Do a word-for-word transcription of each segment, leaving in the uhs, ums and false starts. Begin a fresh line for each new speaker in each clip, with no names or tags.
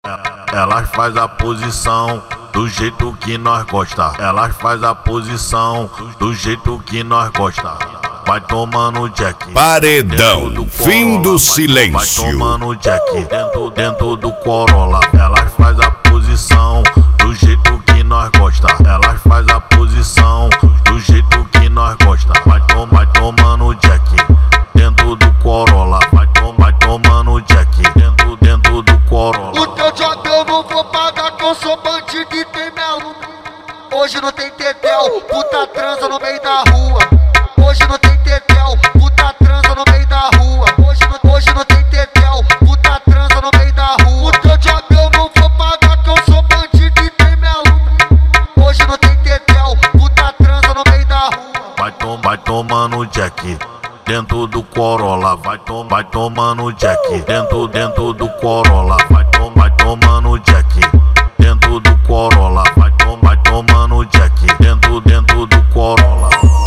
Elas faz a posição do jeito que nós gosta. Elas faz a posição do jeito que nós gosta. Vai tomando Jack.
Paredão, do fim do silêncio.
Vai tomando Jack dentro, dentro do Corolla. Elas faz a posição do jeito que nós gosta. Elas faz a posição do jeito que nós gosta. Vai, tom, vai tomando Jack dentro do Corolla. Vai, tom, vai tomando Jack dentro, dentro do Corolla.
O teu job eu não vou pagar, que eu sou bandido e tem minha luta. Hoje não tem tetel, puta transa no meio da rua. Hoje não tem tetel, puta transa no meio da rua. Hoje não, hoje não tem tetel, puta transa no meio da rua. O teu job eu não vou pagar, que eu sou bandido e tem minha luta. Hoje não tem tetel, puta transa no meio da rua.
Vai, tom, vai tomando Jack dentro do Corolla. Vai, tom, vai tomando Jack dentro, dentro do Corolla. Vai, tom, vai tomando Jack dentro do Corolla. Vai, tom, vai tomando Jack dentro, dentro do Corolla.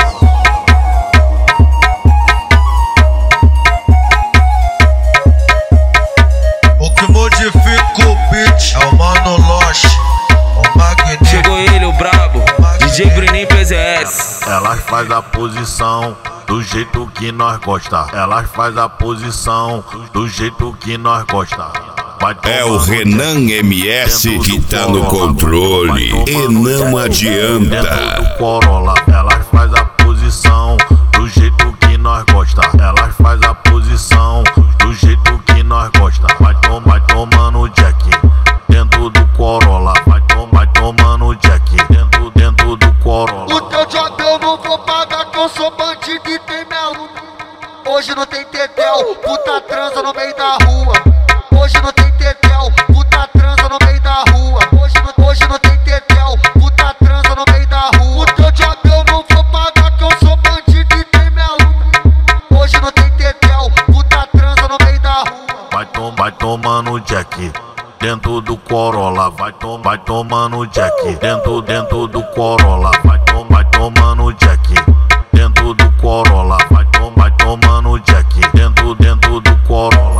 O que modifica o beat é o Mano Loche, o Magnífico.
Chegou ele, o brabo, D J Bruninho P Z S.
Elas faz a posição do jeito que nós gosta. Elas faz a posição do jeito que nós gosta. Vai
É o Renan M S que tá no controle e não adianta.
Dentro do Corolla. Elas faz a posição do jeito que nós gosta. Elas faz a posição do jeito que nós gosta. Vai, tom, vai tomando Jack dentro do Corolla. Vai, tom, vai tomando Jack dentro, dentro do Corolla.
O teu job eu não vou pagar, que eu sou bandido e tem minha luta. Hoje não tem tetel, puta transa no meio da rua. Hoje não tem tetel, puta transa no meio da rua. Hoje não, hoje não tem tetel, puta transa no meio da rua. O teu job eu não vou pagar, que eu sou bandido e tem minha luta. Hoje não tem tetel, puta transa no meio da rua.
Vai, tom, vai tomando Jack dentro do Corolla. Vai, tom, vai tomando Jack dentro, dentro do Corolla. Vai, tom, vai tomando Jack dentro do Corolla. Vai, tom, vai tomando Jack dentro, dentro do Corolla.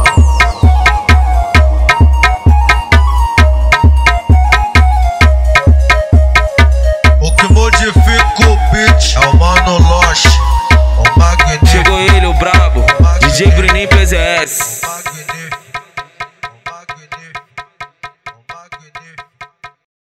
O que modifica o beat é o Mano Loche, o Magnífico.
Chegou ele, o brabo, D J Bruninho P Z S.